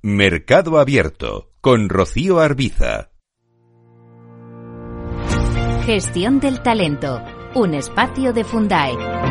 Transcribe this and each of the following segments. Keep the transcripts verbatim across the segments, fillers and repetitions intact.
Mercado Abierto, con Rocío Arbiza. Gestión del talento, un espacio de Fundae.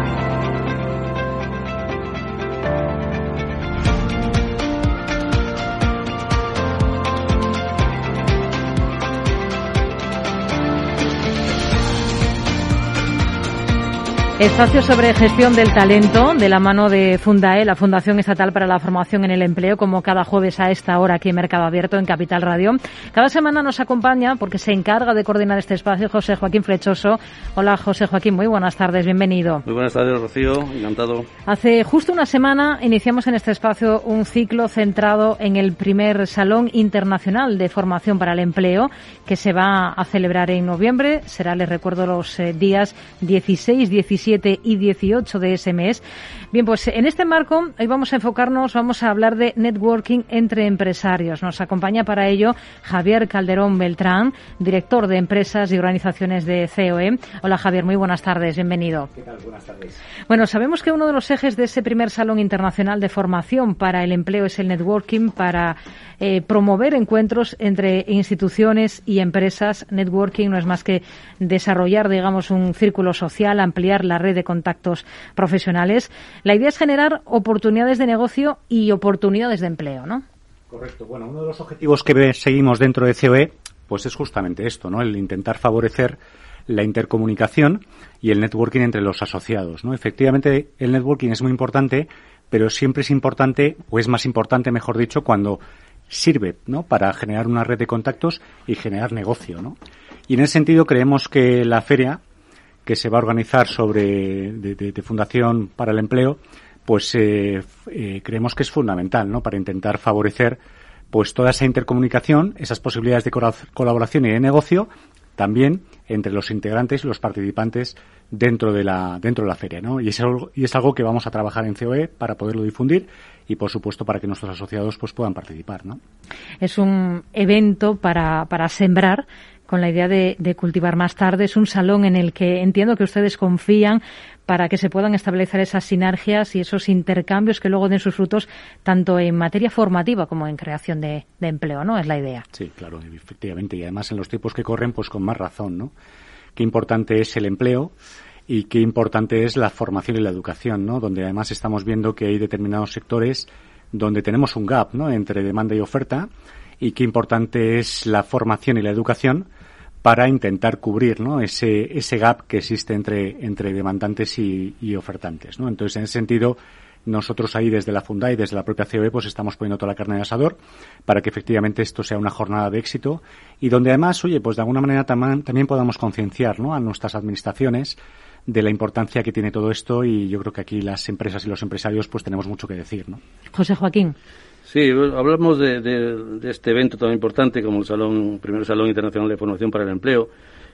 Espacio sobre gestión del talento, de la mano de Fundae, la Fundación Estatal para la Formación en el Empleo, como cada jueves a esta hora aquí en Mercado Abierto, en Capital Radio. Cada semana nos acompaña, porque se encarga de coordinar este espacio, José Joaquín Flechoso. Hola, José Joaquín, muy buenas tardes, bienvenido. Muy buenas tardes, Rocío, encantado. Hace justo una semana iniciamos en este espacio un ciclo centrado en el primer Salón Internacional de Formación para el Empleo, que se va a celebrar en noviembre. Será, les recuerdo, los eh, días dieciséis, diecisiete y dieciocho de ese mes. Bien, pues en este marco hoy vamos a enfocarnos, vamos a hablar de networking entre empresarios. Nos acompaña para ello Javier Calderón Beltrán, director de Empresas y Organizaciones de C O E. Hola, Javier, muy buenas tardes, bienvenido. ¿Qué tal? Buenas tardes. Bueno, sabemos que uno de los ejes de ese primer Salón Internacional de Formación para el Empleo es el networking, para eh, promover encuentros entre instituciones y empresas. Networking no es más que desarrollar, digamos, un círculo social, ampliar la red de contactos profesionales. La idea es generar oportunidades de negocio y oportunidades de empleo, ¿no? Correcto. Bueno, uno de los objetivos que seguimos dentro de C O E, pues es justamente esto, ¿no? El intentar favorecer la intercomunicación y el networking entre los asociados, ¿no? Efectivamente, el networking es muy importante, pero siempre es importante, o es más importante, mejor dicho, cuando sirve, ¿no?, para generar una red de contactos y generar negocio, ¿no? Y en ese sentido creemos que la feria que se va a organizar sobre de, de, de Fundación para el Empleo, pues eh, eh, creemos que es fundamental, ¿no?, para intentar favorecer pues toda esa intercomunicación, esas posibilidades de colaboración y de negocio, también entre los integrantes y los participantes dentro de la dentro de la feria, ¿no? Y es algo, y es algo que vamos a trabajar en C O E para poderlo difundir y, por supuesto, para que nuestros asociados pues puedan participar, ¿no? Es un evento para para sembrar, con la idea de, de cultivar más tarde. Es un salón en el que entiendo que ustedes confían para que se puedan establecer esas sinergias y esos intercambios que luego den sus frutos tanto en materia formativa como en creación de, de empleo, ¿no? Es la idea. Sí, claro, efectivamente. Y además en los tiempos que corren, pues con más razón, ¿no? Qué importante es el empleo y qué importante es la formación y la educación, ¿no? Donde además estamos viendo que hay determinados sectores donde tenemos un gap, ¿no?, entre demanda y oferta, y qué importante es la formación y la educación para intentar cubrir, ¿no?, ese ese gap que existe entre entre demandantes y, y ofertantes, ¿no? Entonces, en ese sentido, nosotros ahí desde la Fundae y desde la propia C O E pues estamos poniendo toda la carne en el asador para que efectivamente esto sea una jornada de éxito y donde además, oye, pues de alguna manera tam- también podamos concienciar, ¿no?, a nuestras administraciones de la importancia que tiene todo esto, y yo creo que aquí las empresas y los empresarios pues tenemos mucho que decir, ¿no? José Joaquín. Sí, hablamos de, de, de este evento tan importante como el Salón, primer Salón Internacional de Formación para el Empleo,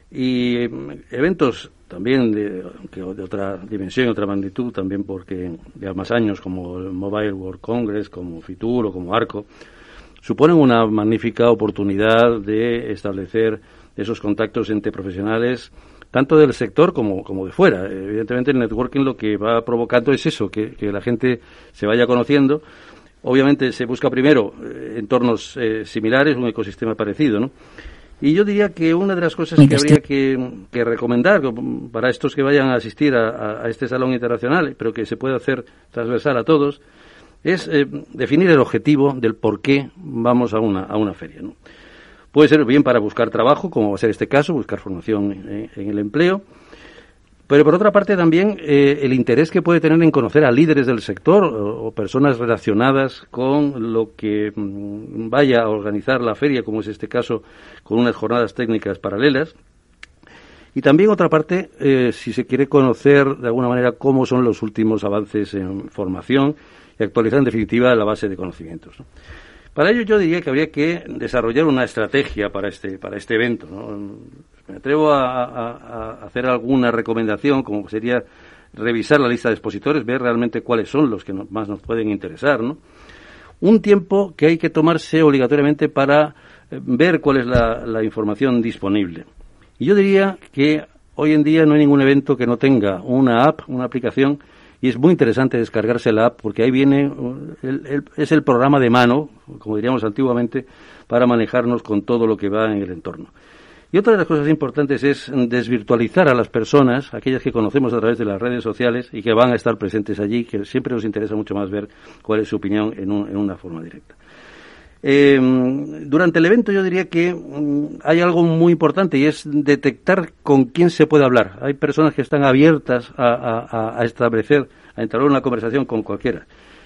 y eventos también de, de otra dimensión, otra magnitud, también porque de más años, como el Mobile World Congress, como FITUR o como ARCO, suponen una magnífica oportunidad de establecer esos contactos entre profesionales, tanto del sector como, como de fuera. Evidentemente el networking lo que va provocando es eso, que, que la gente se vaya conociendo. Obviamente se busca primero eh, entornos eh, similares, un ecosistema parecido, ¿no? Y yo diría que una de las cosas que habría que, que recomendar para estos que vayan a asistir a, a este Salón Internacional, pero que se puede hacer transversal a todos, es eh, definir el objetivo del por qué vamos a una, a una feria, ¿no? Puede ser bien para buscar trabajo, como va a ser este caso, buscar formación en, en el empleo, pero por otra parte también eh, el interés que puede tener en conocer a líderes del sector o, o personas relacionadas con lo que mmm, vaya a organizar la feria, como es este caso, con unas jornadas técnicas paralelas. Y también otra parte, eh, si se quiere conocer de alguna manera cómo son los últimos avances en formación y actualizar en definitiva la base de conocimientos, ¿no? Para ello yo diría que habría que desarrollar una estrategia para este para este evento, ¿no? Me atrevo a, a, a hacer alguna recomendación, como sería revisar la lista de expositores, ver realmente cuáles son los que no, más nos pueden interesar, ¿no? Un tiempo que hay que tomarse obligatoriamente para eh, ver cuál es la, la información disponible. Y yo diría que hoy en día no hay ningún evento que no tenga una app, una aplicación y es muy interesante descargarse la app porque ahí viene, el, el, es el programa de mano, como diríamos antiguamente, para manejarnos con todo lo que va en el entorno. Y otra de las cosas importantes es desvirtualizar a las personas, aquellas que conocemos a través de las redes sociales y que van a estar presentes allí, que siempre nos interesa mucho más ver cuál es su opinión en, un, en una forma directa. Eh, durante el evento yo diría que um, hay algo muy importante y es detectar con quién se puede hablar. Hay personas que están abiertas a, a, a establecer, a entrar en una conversación con cualquiera.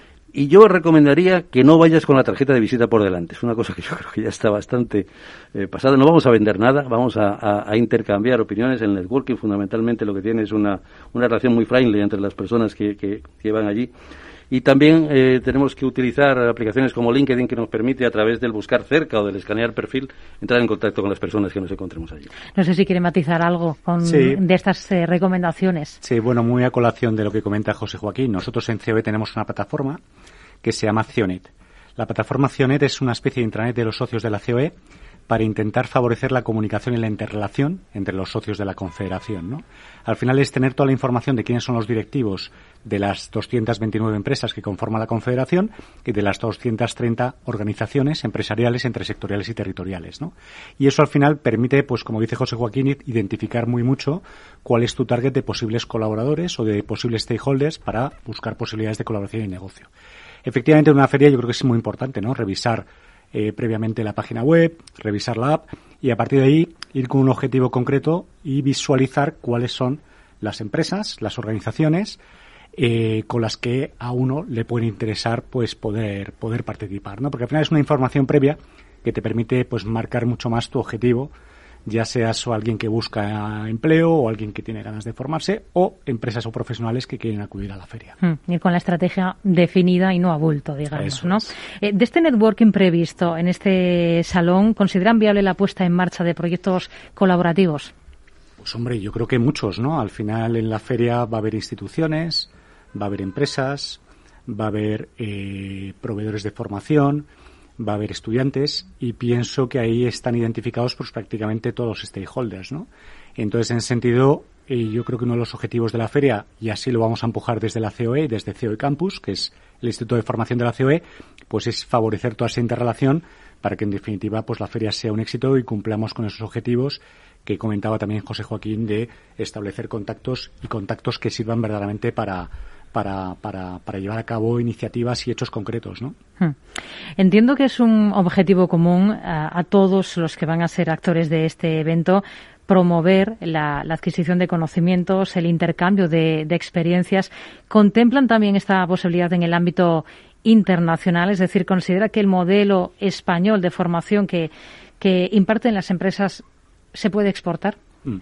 Y yo recomendaría que no vayas con la tarjeta de visita por delante. Es una cosa que yo creo que ya está bastante eh, pasada. No vamos a vender nada, vamos a, a, a intercambiar opiniones. El networking fundamentalmente lo que tiene es una, una relación muy friendly entre las personas que, que, que van allí. Y también eh, tenemos que utilizar aplicaciones como LinkedIn, que nos permite a través del buscar cerca o del escanear perfil entrar en contacto con las personas que nos encontremos allí. No sé si quiere matizar algo con, sí. de estas eh, recomendaciones. Sí, bueno, muy a colación de lo que comenta José Joaquín. Nosotros en C O E tenemos una plataforma que se llama Cionet. La plataforma Cionet es una especie de intranet de los socios de la C O E para intentar favorecer la comunicación y la interrelación entre los socios de la Confederación, ¿no? Al final es tener toda la información de quiénes son los directivos de las doscientas veintinueve empresas que conforman la Confederación y de las doscientas treinta organizaciones empresariales entre sectoriales y territoriales, ¿no? Y eso al final permite, pues como dice José Joaquín, identificar muy mucho cuál es tu target de posibles colaboradores o de posibles stakeholders para buscar posibilidades de colaboración y negocio. Efectivamente, en una feria yo creo que es muy importante, ¿no? Revisar Eh, previamente la página web, revisar la app y a partir de ahí ir con un objetivo concreto y visualizar cuáles son las empresas, las organizaciones eh, con las que a uno le puede interesar pues poder poder participar, ¿no? Porque al final es una información previa que te permite pues marcar mucho más tu objetivo, ya seas o alguien que busca empleo o alguien que tiene ganas de formarse o empresas o profesionales que quieren acudir a la feria. Mm, ir con la estrategia definida y no a bulto, digamos, Eso ¿no? es. Eh, de este networking previsto en este salón, ¿consideran viable la puesta en marcha de proyectos colaborativos? Pues hombre, yo creo que muchos, ¿no? Al final en la feria va a haber instituciones, va a haber empresas, va a haber eh, proveedores de formación, va a haber estudiantes y pienso que ahí están identificados pues prácticamente todos los stakeholders, ¿no? Entonces, en ese sentido, eh, yo creo que uno de los objetivos de la feria, y así lo vamos a empujar desde la C O E, desde C O E Campus, que es el Instituto de Formación de la C O E, pues es favorecer toda esa interrelación para que, en definitiva, pues la feria sea un éxito y cumplamos con esos objetivos que comentaba también José Joaquín de establecer contactos y contactos que sirvan verdaderamente para Para, para, para llevar a cabo iniciativas y hechos concretos, ¿no? Entiendo que es un objetivo común a, a todos los que van a ser actores de este evento promover la, la adquisición de conocimientos, el intercambio de, de experiencias. ¿Contemplan también esta posibilidad en el ámbito internacional? Es decir, ¿considera que el modelo español de formación que, que imparten las empresas se puede exportar? Mm.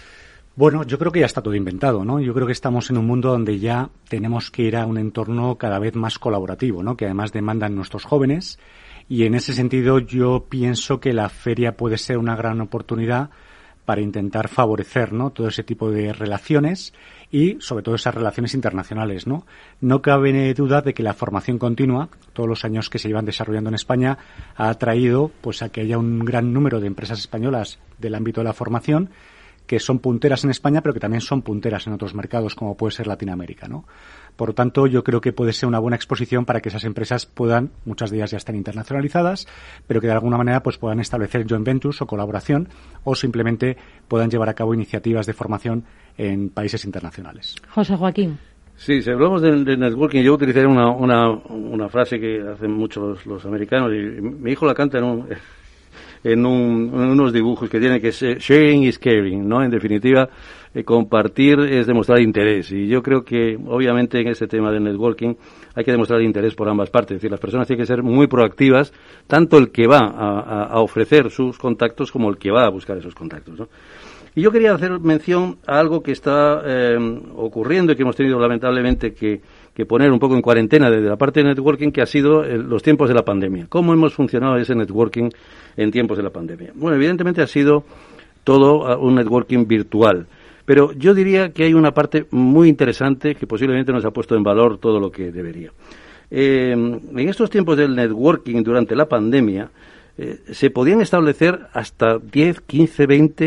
Bueno, yo creo que ya está todo inventado, ¿no? Yo creo que estamos en un mundo donde ya tenemos que ir a un entorno cada vez más colaborativo, ¿no? Que además demandan nuestros jóvenes y en ese sentido yo pienso que la feria puede ser una gran oportunidad para intentar favorecer, ¿no? Todo ese tipo de relaciones y sobre todo esas relaciones internacionales, ¿no? No cabe duda de que la formación continua, todos los años que se llevan desarrollando en España, ha traído pues a que haya un gran número de empresas españolas del ámbito de la formación que son punteras en España, pero que también son punteras en otros mercados, como puede ser Latinoamérica, ¿no? Por lo tanto, yo creo que puede ser una buena exposición para que esas empresas puedan, muchas de ellas ya están internacionalizadas, pero que de alguna manera pues puedan establecer joint ventures o colaboración, o simplemente puedan llevar a cabo iniciativas de formación en países internacionales. José Joaquín. Sí, si hablamos de, de networking, yo utilizaré una, una, una frase que hacen muchos los, los americanos, y mi hijo la canta en un... En, un, en unos dibujos que tiene que ser sharing is caring, ¿no? En definitiva, eh, compartir es demostrar interés. Y yo creo que, obviamente, en este tema del networking hay que demostrar interés por ambas partes. Es decir, las personas tienen que ser muy proactivas, tanto el que va a, a, a ofrecer sus contactos como el que va a buscar esos contactos, ¿no? Y yo quería hacer mención a algo que está eh, ocurriendo y que hemos tenido, lamentablemente, que que poner un poco en cuarentena desde la parte de networking, que ha sido el, los tiempos de la pandemia. ¿Cómo hemos funcionado ese networking en tiempos de la pandemia? Bueno, evidentemente ha sido todo un networking virtual, pero yo diría que hay una parte muy interesante que posiblemente nos ha puesto en valor todo lo que debería. Eh, en estos tiempos del networking durante la pandemia, eh, se podían establecer hasta diez, quince, veinte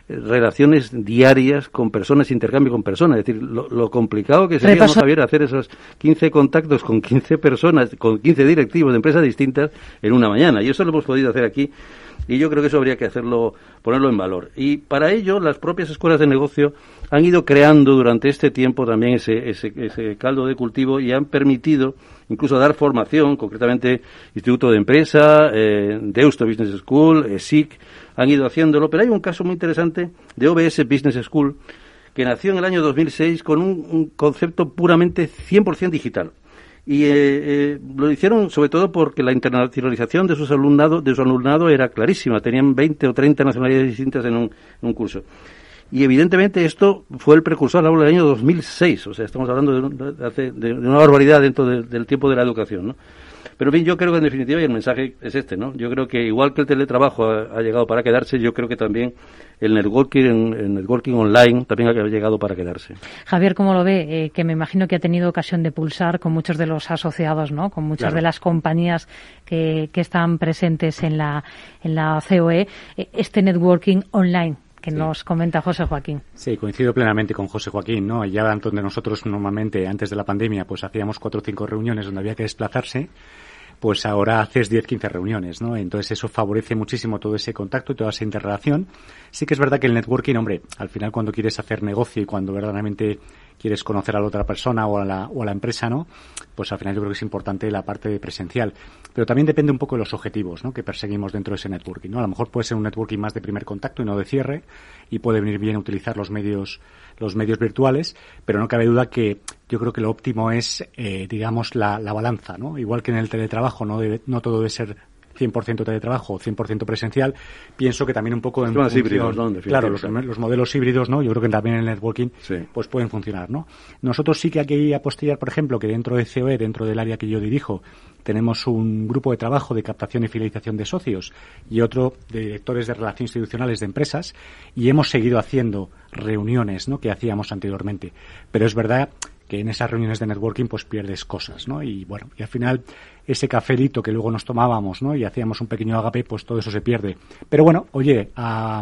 relaciones diarias con personas, intercambio con personas. Es decir, lo, lo complicado que sería, ¿no, Javier, hacer esos quince contactos con quince personas, con quince directivos de empresas distintas en una mañana. Y eso lo hemos podido hacer aquí. Y yo creo que eso habría que hacerlo, ponerlo en valor. Y para ello, las propias escuelas de negocio han ido creando durante este tiempo también ese, ese, ese caldo de cultivo y han permitido incluso dar formación, concretamente Instituto de Empresa, eh, Deusto Business School, E S I C, han ido haciéndolo. Pero hay un caso muy interesante de O B S Business School, que nació en el año dos mil seis con un, un concepto puramente cien por ciento digital. Y eh, eh, lo hicieron sobre todo porque la internacionalización de sus alumnado, de su alumnado era clarísima. Tenían veinte o treinta nacionalidades distintas en un, en un curso. Y evidentemente esto fue el precursor al año dos mil seis. O sea, estamos hablando de, de, de una barbaridad dentro de, del tiempo de la educación, ¿no? Pero, en fin, yo creo que en definitiva, y el mensaje es este, ¿no? Yo creo que igual que el teletrabajo ha, ha llegado para quedarse, yo creo que también el networking, el networking online también ha llegado para quedarse. Javier, ¿cómo lo ve? Eh, que me imagino que ha tenido ocasión de pulsar con muchos de los asociados, ¿no? Con muchas claro. de las compañías que, que están presentes en la, en la C O E, este networking online que sí. nos comenta José Joaquín. Sí, coincido plenamente con José Joaquín, ¿no? Ya donde nosotros normalmente, antes de la pandemia, pues hacíamos cuatro o cinco reuniones donde había que desplazarse, pues ahora haces diez, quince reuniones, ¿no? Entonces eso favorece muchísimo todo ese contacto y toda esa interrelación. Sí que es verdad que el networking, hombre, al final cuando quieres hacer negocio y cuando verdaderamente quieres conocer a la otra persona o a la, o a la empresa, ¿no? Pues al final yo creo que es importante la parte de presencial. Pero también depende un poco de los objetivos, ¿no? Que perseguimos dentro de ese networking, ¿no? A lo mejor puede ser un networking más de primer contacto y no de cierre, y puede venir bien utilizar los medios, los medios virtuales, pero no cabe duda que yo creo que lo óptimo es, eh, digamos, la, la balanza, ¿no? Igual que en el teletrabajo no debe, no todo debe ser cien por ciento teletrabajo o cien por ciento presencial, pienso que también un poco en función, híbridos, ¿no? Claro, los, los modelos híbridos, ¿no? Yo creo que también en el networking sí. pues pueden funcionar, ¿no? Nosotros sí que hay que apostillar, por ejemplo, que dentro de C O E, dentro del área que yo dirijo, tenemos un grupo de trabajo de captación y fidelización de socios y otro de directores de relaciones institucionales de empresas, y hemos seguido haciendo reuniones, ¿no? Que hacíamos anteriormente. Pero es verdad que en esas reuniones de networking pues pierdes cosas, ¿no? Y bueno, y al final ese cafelito que luego nos tomábamos, ¿no? Y hacíamos un pequeño agape, pues todo eso se pierde. Pero bueno, oye, a,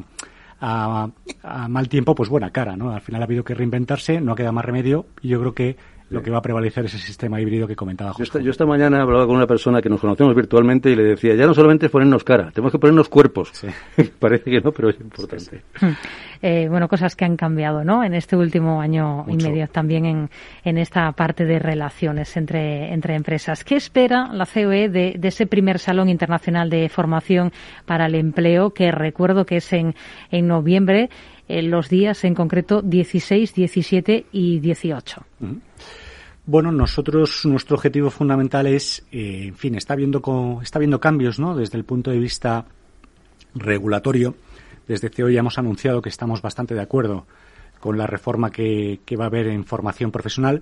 a, a mal tiempo, pues buena cara, ¿no? Al final ha habido que reinventarse, no ha quedado más remedio, y yo creo que lo que va a prevalecer es ese sistema híbrido que comentaba José. Yo esta, yo esta mañana hablaba con una persona que nos conocemos virtualmente y le decía, ya no solamente es ponernos cara, tenemos que ponernos cuerpos. Sí. Parece que no, pero es importante. Sí, sí. Eh, bueno, cosas que han cambiado, ¿no? En este último año Mucho. y medio también en, en esta parte de relaciones entre, entre empresas. ¿Qué espera la C O E de, de ese primer Salón Internacional de Formación para el Empleo, que recuerdo que es en, en noviembre, en los días en concreto dieciséis, diecisiete y dieciocho? Uh-huh. Bueno, nosotros, nuestro objetivo fundamental es, eh, en fin, está habiendo, co- está habiendo cambios, ¿no? Desde el punto de vista regulatorio. Desde C O E ya hemos anunciado que estamos bastante de acuerdo con la reforma que, que va a haber en formación profesional,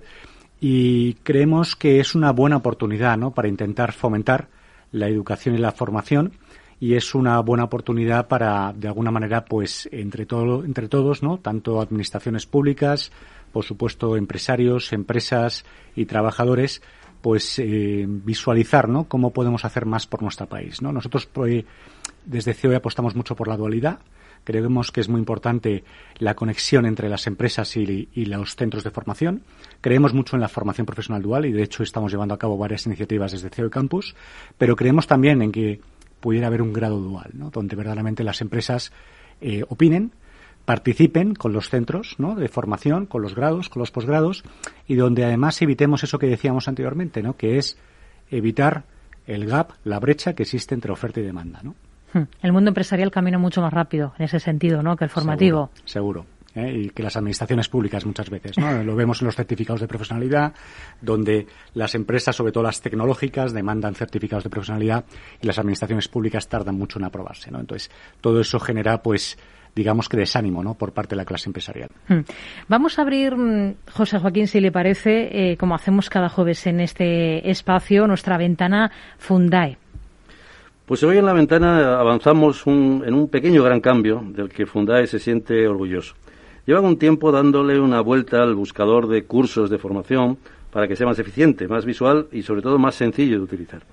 y creemos que es una buena oportunidad, ¿no? Para intentar fomentar la educación y la formación, y es una buena oportunidad para, de alguna manera, pues, entre todo, entre todos, ¿no? Tanto administraciones públicas, por supuesto, empresarios, empresas y trabajadores, pues eh, visualizar, ¿no? Cómo podemos hacer más por nuestro país, ¿no? Nosotros pues, desde C O E apostamos mucho por la dualidad. Creemos que es muy importante la conexión entre las empresas y, y los centros de formación. Creemos mucho en la formación profesional dual y, de hecho, estamos llevando a cabo varias iniciativas desde C O E Campus, pero creemos también en que pudiera haber un grado dual, ¿no? Donde verdaderamente las empresas eh, opinen, participen con los centros, ¿no? De formación, con los grados, con los posgrados, y donde además evitemos eso que decíamos anteriormente, ¿no? Que es evitar el gap, la brecha que existe entre oferta y demanda, ¿no? El mundo empresarial camina mucho más rápido en ese sentido, ¿no? Que el formativo. Seguro, seguro. ¿eh? Y que las administraciones públicas muchas veces, ¿no? Lo vemos en los certificados de profesionalidad, donde las empresas, sobre todo las tecnológicas, demandan certificados de profesionalidad y las administraciones públicas tardan mucho en aprobarse, ¿no? Entonces, todo eso genera, pues, digamos que desánimo, ¿no? Por parte de la clase empresarial. Vamos a abrir, José Joaquín, si le parece, eh, como hacemos cada jueves en este espacio, nuestra ventana Fundae. Pues hoy en la ventana avanzamos un, en un pequeño gran cambio del que Fundae se siente orgulloso. Llevan un tiempo dándole una vuelta al buscador de cursos de formación para que sea más eficiente, más visual y sobre todo más sencillo de utilizar.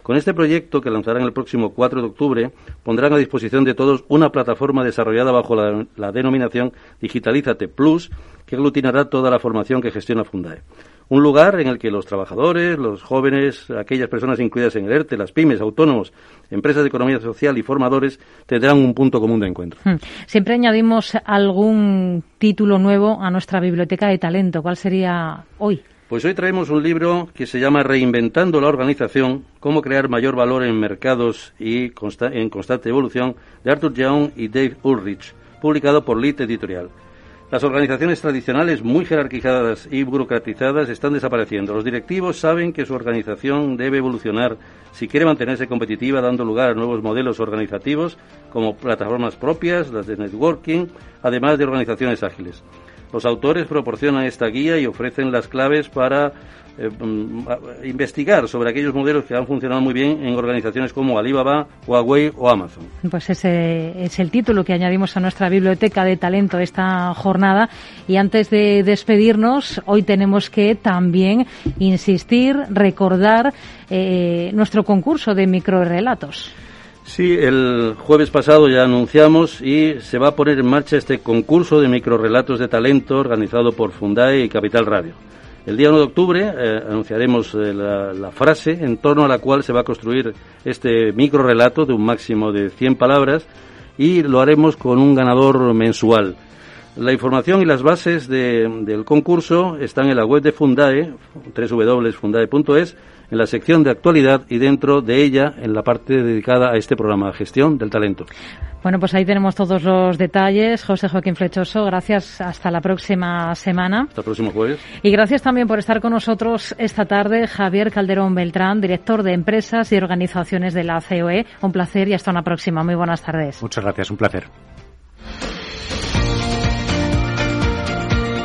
Con este proyecto, que lanzarán el próximo cuatro de octubre, pondrán a disposición de todos una plataforma desarrollada bajo la, la denominación Digitalízate Plus, que aglutinará toda la formación que gestiona Fundae. Un lugar en el que los trabajadores, los jóvenes, aquellas personas incluidas en el ERTE, las pymes, autónomos, empresas de economía social y formadores tendrán un punto común de encuentro. Siempre añadimos algún título nuevo a nuestra biblioteca de talento. ¿Cuál sería hoy? Pues hoy traemos un libro que se llama Reinventando la organización, cómo crear mayor valor en mercados y consta- en constante evolución, de Arthur Young y Dave Ulrich, publicado por Lead Editorial. Las organizaciones tradicionales muy jerarquizadas y burocratizadas están desapareciendo. Los directivos saben que su organización debe evolucionar si quiere mantenerse competitiva, dando lugar a nuevos modelos organizativos como plataformas propias, las de networking, además de organizaciones ágiles. Los autores proporcionan esta guía y ofrecen las claves para eh, investigar sobre aquellos modelos que han funcionado muy bien en organizaciones como Alibaba, Huawei o Amazon. Pues ese es el título que añadimos a nuestra biblioteca de talento esta jornada. Y antes de despedirnos, hoy tenemos que también insistir, recordar eh, nuestro concurso de microrelatos. Sí, el jueves pasado ya anunciamos y se va a poner en marcha este concurso de microrelatos de talento organizado por Fundae y Capital Radio. El día uno de octubre eh, anunciaremos eh, la, la frase en torno a la cual se va a construir este microrelato de un máximo de cien palabras y lo haremos con un ganador mensual. La información y las bases de, del concurso están en la web de Fundae, doble u doble u doble u punto fundae punto es, en la sección de actualidad y dentro de ella en la parte dedicada a este programa, Gestión del Talento. Bueno, pues ahí tenemos todos los detalles. José Joaquín Flechoso, gracias. Hasta la próxima semana. Hasta el próximo jueves. Y gracias también por estar con nosotros esta tarde, Javier Calderón Beltrán, director de Empresas y Organizaciones de la C O E. Un placer y hasta una próxima. Muy buenas tardes. Muchas gracias, un placer.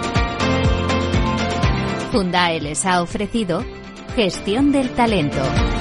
Fundae les ha ofrecido Gestión del Talento.